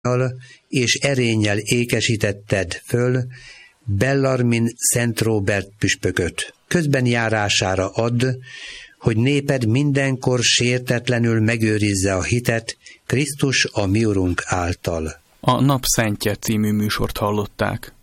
és erénnyel ékesítetted föl Bellarmin Szent Róbert püspököt. Közben járására add, hogy néped mindenkor sértetlenül megőrizze a hitet Krisztus a mi Urunk által. A Nap Szentje című műsort hallották.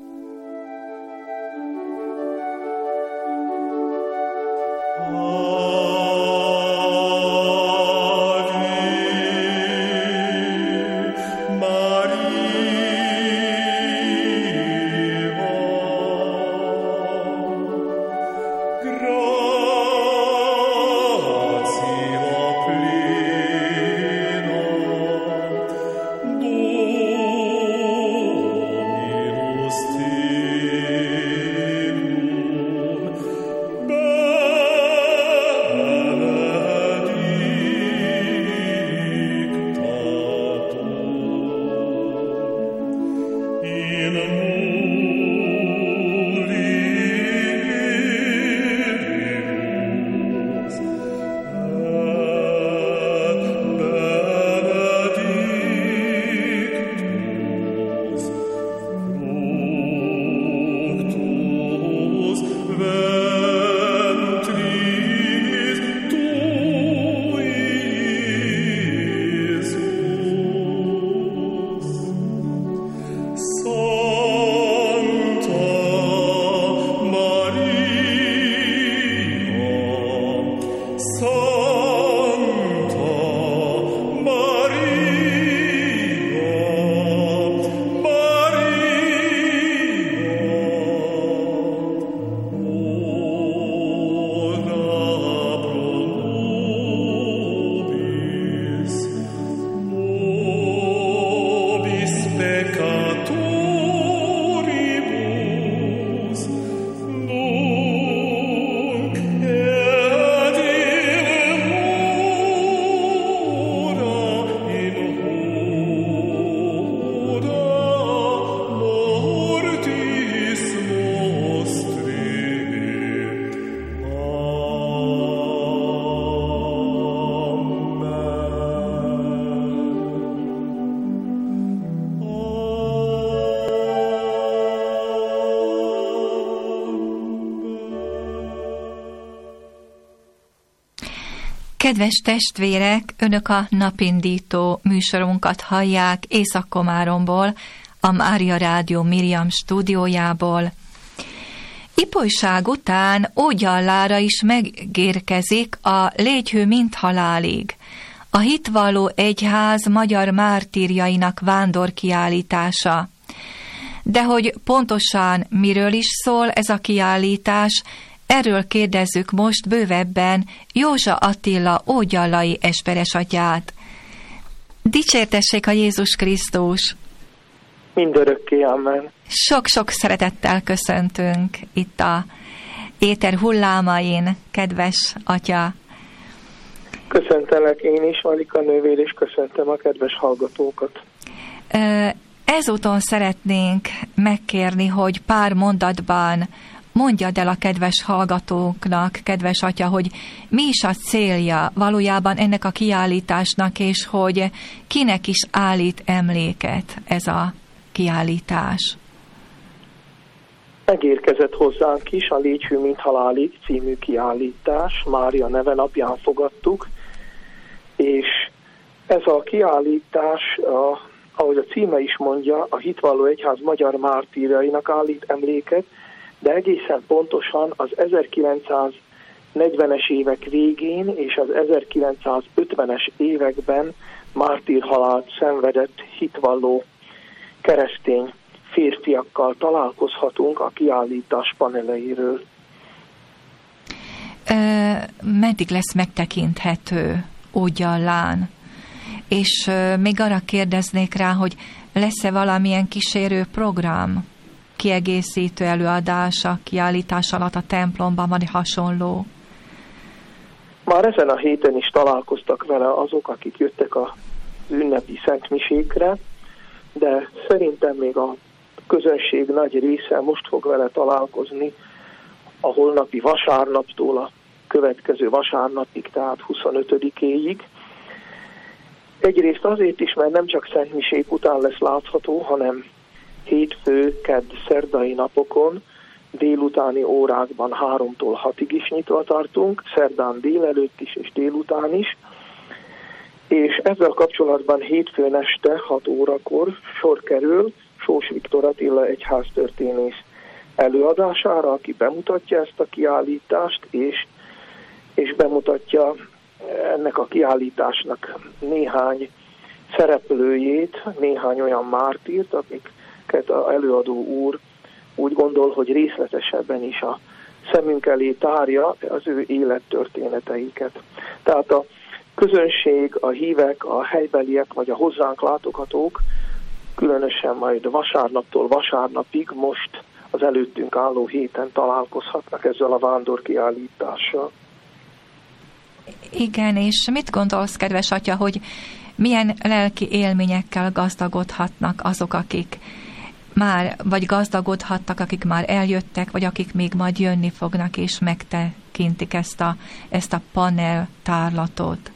Kedves testvérek, Önök a napindító műsorunkat hallják Észak-Komáromból, a Mária Rádió Miriam stúdiójából. Ipolyság után Ógyallára is megérkezik a Légy hű, mint halálig, a hitvalló egyház magyar mártírjainak vándorkiállítása. De hogy pontosan miről is szól ez a kiállítás, erről kérdezzük most bővebben Józsa Attila ógyallai esperesatyát. Dicsértessék a Jézus Krisztus! Mindörökké, amen. Sok-sok szeretettel köszöntünk itt a éter hullámain, kedves atya. Köszöntelek én is, Malika nővér, és köszöntöm a kedves hallgatókat. Ezúton szeretnénk megkérni, hogy pár mondatban mondjad el a kedves hallgatóknak, kedves atya, hogy mi is a célja valójában ennek a kiállításnak, és hogy kinek is állít emléket ez a kiállítás. Megérkezett hozzánk is a Légy hű, mint halálig című kiállítás, Mária neve napján fogadtuk, és ez a kiállítás, ahogy a címe is mondja, a hitvalló egyház magyar mártírjainak állít emléket, de egészen pontosan az 1940-es évek végén és az 1950-es években mártírhalált szenvedett hitvalló keresztény férfiakkal találkozhatunk a kiállítás paneleiről. Meddig lesz megtekinthető Ógyallán? És még arra kérdeznék rá, hogy lesz-e valamilyen kísérő program, kiegészítő előadás a kiállítás alatt a templomban, vagy hasonló? Már ezen a héten is találkoztak vele azok, akik jöttek az ünnepi szentmisékre, de szerintem még a közönség nagy része most fog vele találkozni a holnapi vasárnaptól a következő vasárnapig, tehát 25-éig. Egyrészt azért is, mert nem csak szentmisék után lesz látható, hanem hétfő, kedd, szerdai napokon délutáni órákban 3-tól 6-ig is nyitva tartunk, szerdán délelőtt is és délután is, és ezzel kapcsolatban hétfőn este 6 órakor sor kerül Sós Viktor Attila egyháztörténész előadására, aki bemutatja ezt a kiállítást, és bemutatja ennek a kiállításnak néhány szereplőjét, néhány olyan mártírt, akiket az előadó úr úgy gondol, hogy részletesebben is a szemünk elé tárja az ő élettörténeteiket. Tehát a közönség, a hívek, a helybeliek vagy a hozzánk látogatók különösen majd vasárnaptól vasárnapig most az előttünk álló héten találkozhatnak ezzel a vándorkiállítással. Igen, és mit gondolsz, kedves atya, hogy milyen lelki élményekkel gazdagodhatnak azok, akik már, vagy gazdagodhattak, akik már eljöttek, vagy akik még majd jönni fognak, és megtekintik ezt a panel tárlatot?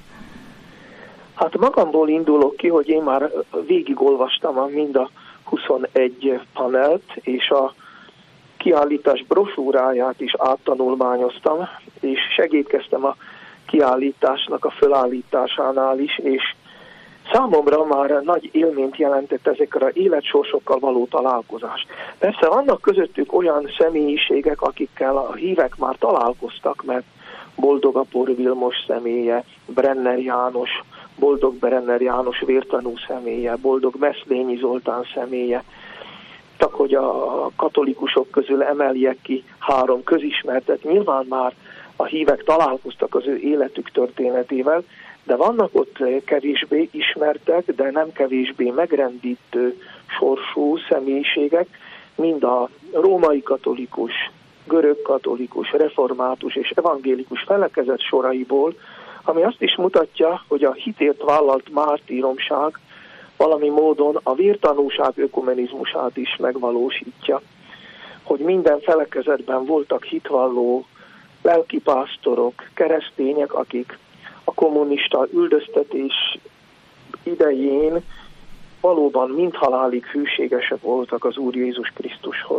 Hát magamból indulok ki, hogy én már végigolvastam mind a 21 panelt, és a kiállítás brosúráját is áttanulmányoztam, és segítkeztem a kiállításnak a fölállításánál is, és számomra már nagy élményt jelentett ezekre az életsorsokkal való találkozás. Persze vannak közöttük olyan személyiségek, akikkel a hívek már találkoztak, mert Boldog-Apor Vilmos személye, Brenner János, Boldog Brenner János vértanú személye, Boldog Meszlényi Zoltán személye, csak hogy a katolikusok közül emeljek ki 3 közismertet. Nyilván már a hívek találkoztak az ő életük történetével, de vannak ott kevésbé ismertek, de nem kevésbé megrendítő sorsú személyiségek, mind a római katolikus, görög katolikus, református és evangélikus felekezet soraiból, ami azt is mutatja, hogy a hitért vállalt mártíromság valami módon a vértanúság ökumenizmusát is megvalósítja. Hogy minden felekezetben voltak hitvalló lelkipásztorok, keresztények, akik a kommunista üldöztetés idején valóban mindhalálig hűségesek voltak az Úr Jézus Krisztushoz.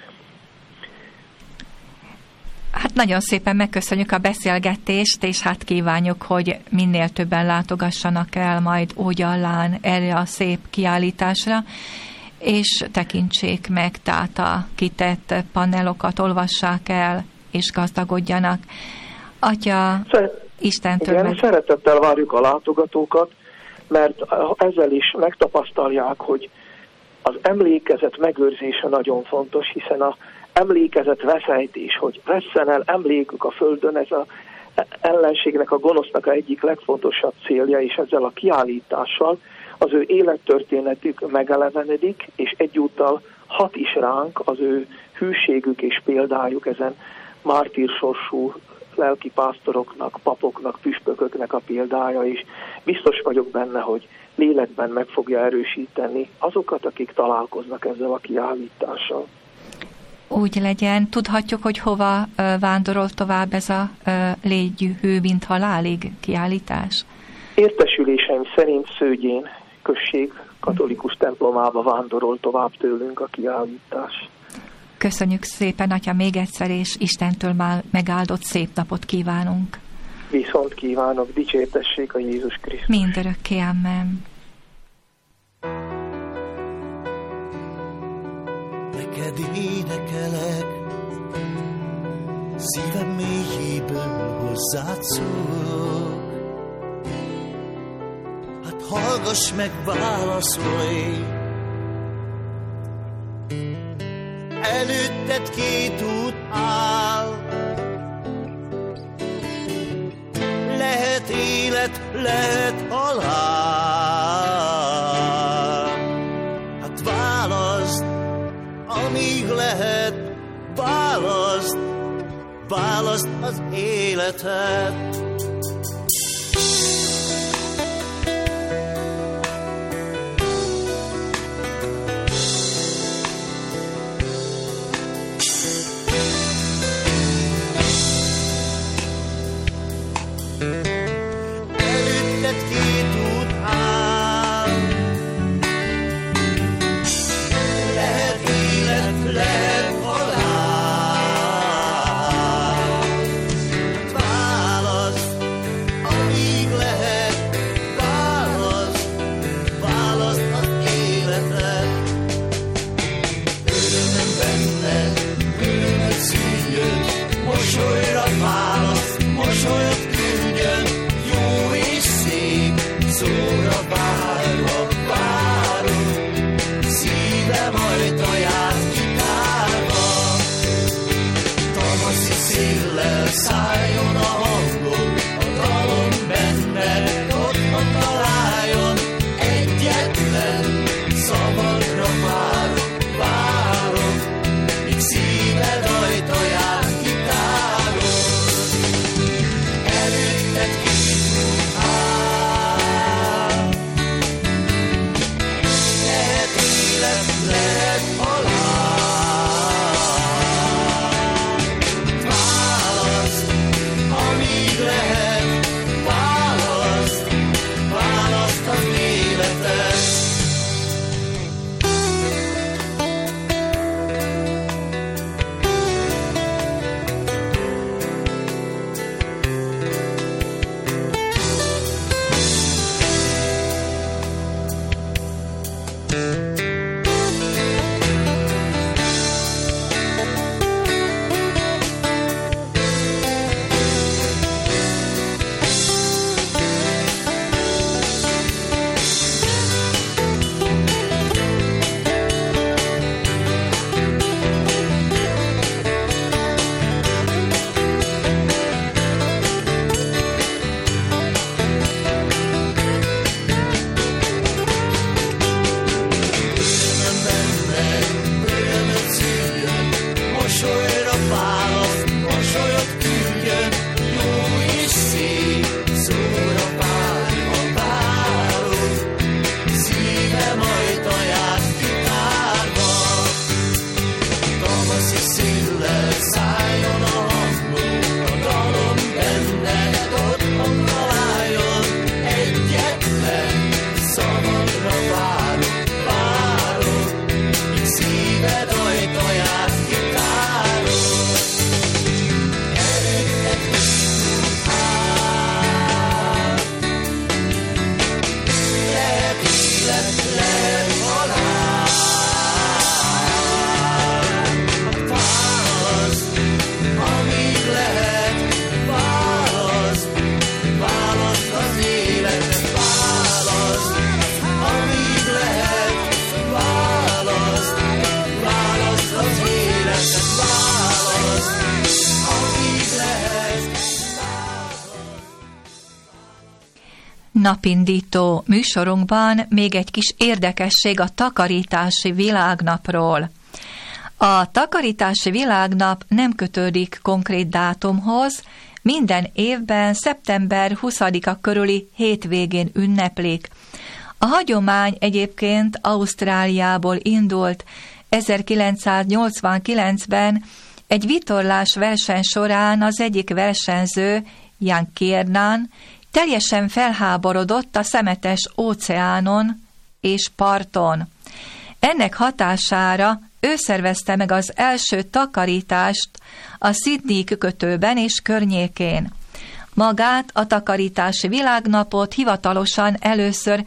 Hát nagyon szépen megköszönjük a beszélgetést, és hát kívánjuk, hogy minél többen látogassanak el majd Ógyallán erre a szép kiállításra, és tekintsék meg, tehát a kitett panelokat olvassák el, és gazdagodjanak. Atya, Istentől igen, szeretettel várjuk a látogatókat, mert ezzel is megtapasztalják, hogy az emlékezet megőrzése nagyon fontos, hiszen az emlékezet veszejtés, hogy vesszen el emlékük a földön, ez az ellenségnek, a gonosznak a egyik legfontosabb célja, és ezzel a kiállítással az ő élettörténetük megelevenedik, és egyúttal hat is ránk az ő hűségük és példájuk ezen mártírsorsú lelkipásztoroknak, papoknak, püspököknek a példája is. Biztos vagyok benne, hogy lélekben meg fogja erősíteni azokat, akik találkoznak ezzel a kiállítással. Úgy legyen. Tudhatjuk, hogy hova vándorol tovább ez a Légy hő, mint halálig kiállítás? Értesüléseim szerint Szőgyén község katolikus templomába vándorol tovább tőlünk a kiállítás. Köszönjük szépen, Atya, még egyszer, és Istentől már megáldott szép napot kívánunk. Viszont kívánok, dicsértessék a Jézus Krisztus. Mindörökké, amen. Neked énekelek, szívem mélyéből hozzád szólok. Hát hallgass meg, válaszolj, előtted két út áll. Lehet élet, lehet halál. Hát válaszd, amíg lehet, válaszd, válaszd az életet. Előtted két út áll. Napindító műsorunkban még egy kis érdekesség a takarítási világnapról. A takarítási világnap nem kötődik konkrét dátumhoz, minden évben szeptember 20-a körüli hétvégén ünneplik. A hagyomány egyébként Ausztráliából indult. 1989-ben egy vitorlás verseny során az egyik versenyző, Jan Kiernan, teljesen felháborodott a szemetes óceánon és parton. Ennek hatására ő szervezte meg az első takarítást a Sydney kikötőben és környékén. Magát a takarítási világnapot hivatalosan először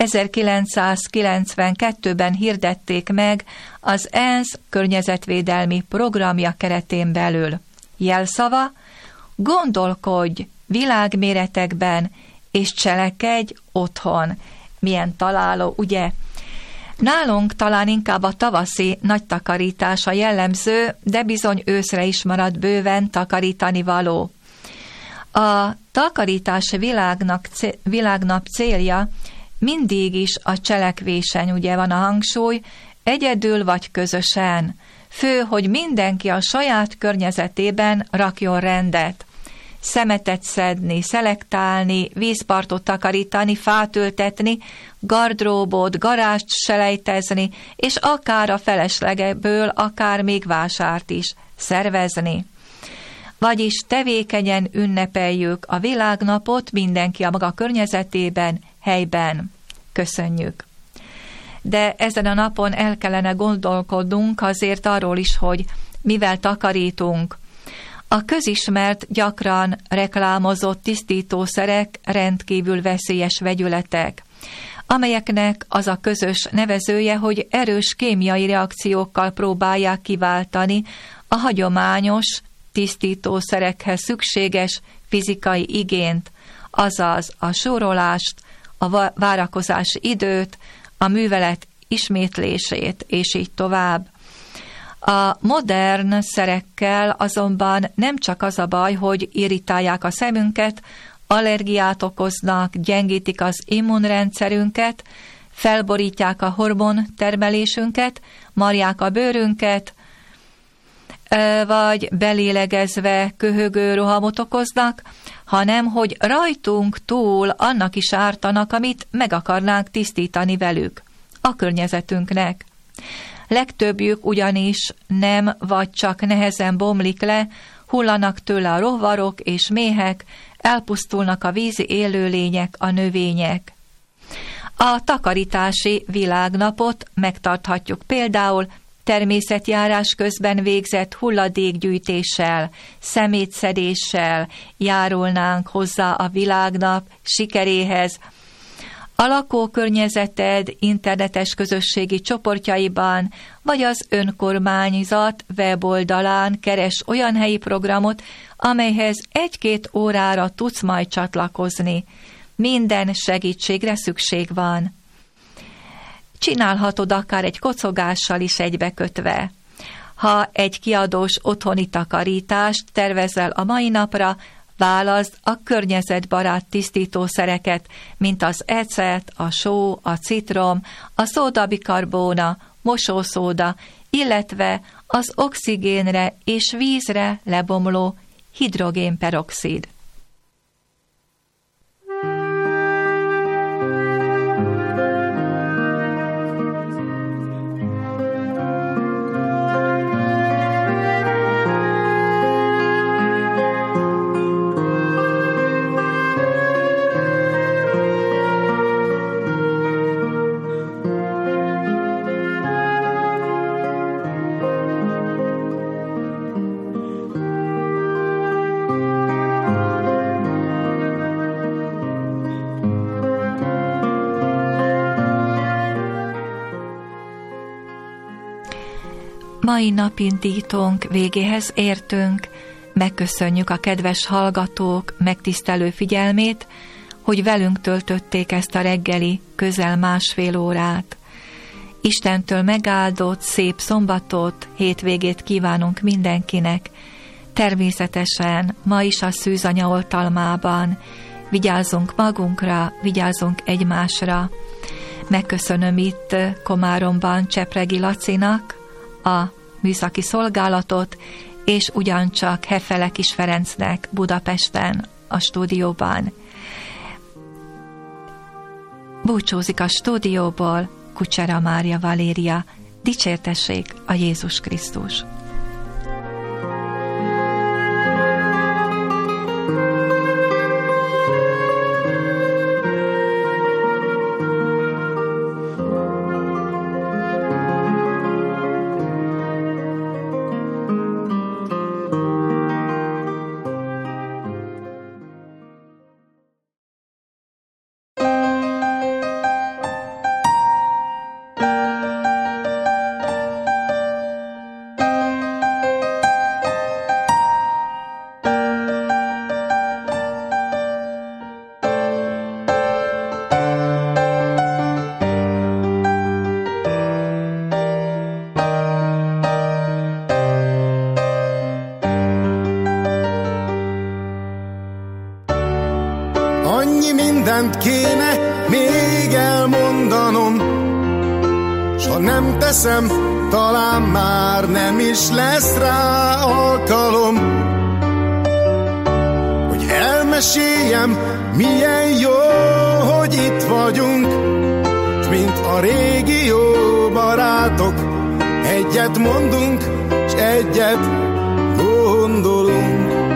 1992-ben hirdették meg az ENSZ környezetvédelmi programja keretén belül. Jelszava: gondolkodj világméretekben, és cselekedj otthon. Milyen találó, ugye? Nálunk talán inkább a tavaszi nagy takarítás a jellemző, de bizony őszre is marad bőven takarítani való. A takarítási világnap célja mindig is a cselekvésen, ugye van a hangsúly, egyedül vagy közösen. Fő, hogy mindenki a saját környezetében rakjon rendet. Szemetet szedni, szelektálni, vízpartot takarítani, fát ültetni, gardróbot, garást selejtezni, és akár a feleslegeből, akár még vásárt is szervezni. Vagyis tevékenyen ünnepeljük a világnapot, mindenki a maga környezetében, helyben. Köszönjük! De ezen a napon el kellene gondolkodnunk azért arról is, hogy mivel takarítunk. A közismert, gyakran reklámozott tisztítószerek rendkívül veszélyes vegyületek, amelyeknek az a közös nevezője, hogy erős kémiai reakciókkal próbálják kiváltani a hagyományos tisztítószerekhez szükséges fizikai igényt, azaz a súrolást, a várakozási időt, a művelet ismétlését, és így tovább. A modern szerekkel azonban nem csak az a baj, hogy irritálják a szemünket, allergiát okoznak, gyengítik az immunrendszerünket, felborítják a hormontermelésünket, marják a bőrünket, vagy belélegezve köhögő rohamot okoznak, hanem hogy rajtunk túl annak is ártanak, amit meg akarnánk tisztítani velük, a környezetünknek. Legtöbbjük ugyanis nem vagy csak nehezen bomlik le, hullanak tőle a rovarok és méhek, elpusztulnak a vízi élőlények, a növények. A takarítási világnapot megtarthatjuk például természetjárás közben végzett hulladékgyűjtéssel, szemétszedéssel járulnánk hozzá a világnap sikeréhez. A lakókörnyezeted internetes közösségi csoportjaiban, vagy az önkormányzat weboldalán keres olyan helyi programot, amelyhez 1-2 órára tudsz majd csatlakozni. Minden segítségre szükség van. Csinálhatod akár egy kocogással is egybekötve. Ha egy kiadós otthoni takarítást tervezel a mai napra, válaszd a környezetbarát tisztítószereket, mint az ecet, a só, a citrom, a szódabikarbóna, mosószóda, illetve az oxigénre és vízre lebomló hidrogénperoxid. Mai napindítónk végéhez értünk, megköszönjük a kedves hallgatók megtisztelő figyelmét, hogy velünk töltötték ezt a reggeli közel 1,5 órát. Istentől megáldott, szép szombatot, hétvégét kívánunk mindenkinek. Természetesen ma is a szűzanya oltalmában. Vigyázzunk magunkra, vigyázzunk egymásra. Megköszönöm itt Komáromban Csepregi Lacinak a műszaki szolgálatot, és ugyancsak Hefelekis Ferencnek Budapesten a stúdióban. Búcsúzik a stúdióból Kucsera Mária Valéria. Dicsértessék a Jézus Krisztus! Mindent kéne még elmondanom, s ha nem teszem, talán már nem is lesz rá alkalom, hogy elmeséljem, milyen jó, hogy itt vagyunk, s mint a régi jó barátok, egyet mondunk, s egyet gondolunk.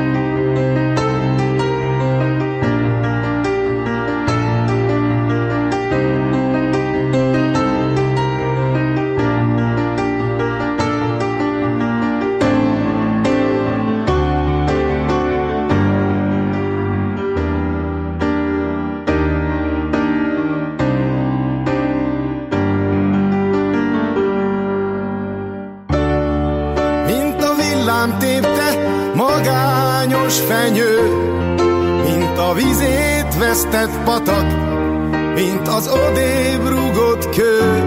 Tépte magányos fenyő, mint a vizét vesztett patak, mint az odébb rúgott kő,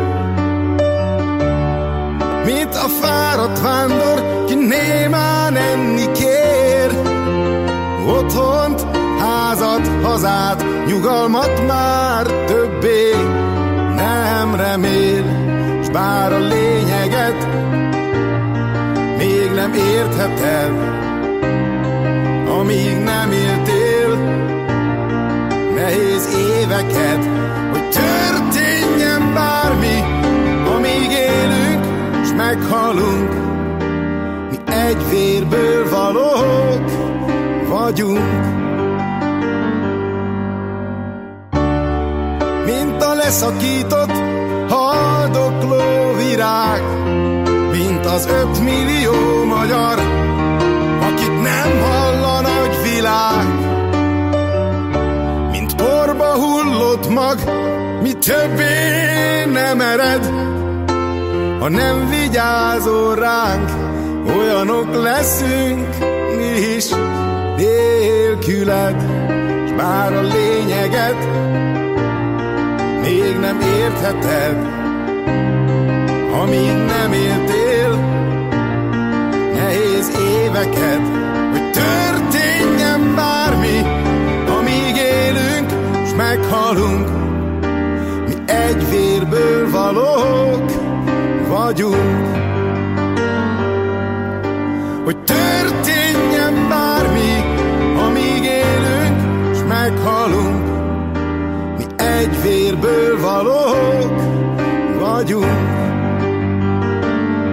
mint a fáradt vándor, ki némán enni kér. Otthont, házat, hazát, nyugalmat már többé nem remél, s bár a lényeget még nem értheted, amíg nem éltél nehéz éveket, hogy történjen bármi, amíg élünk, s meghalunk, mi egy vérből valók vagyunk. Mint a leszakított, haldokló virág, mint az 5 millió magyar, akit nem hall a nagy világ. Mint porba hullott mag, mi többé nem ered, ha nem vigyázol ránk, olyanok leszünk mi is nélküled. S bár a lényeget még nem értheted, amíg nem éltél nehéz éveket, hogy történjen bármi, amíg élünk s meghalunk, mi egy vérből valók vagyunk. Hogy történjen bármi, amíg élünk s meghalunk, mi egy vérből valók vagyunk.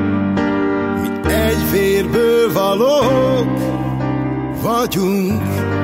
Mi egy vérből valók vagyunk.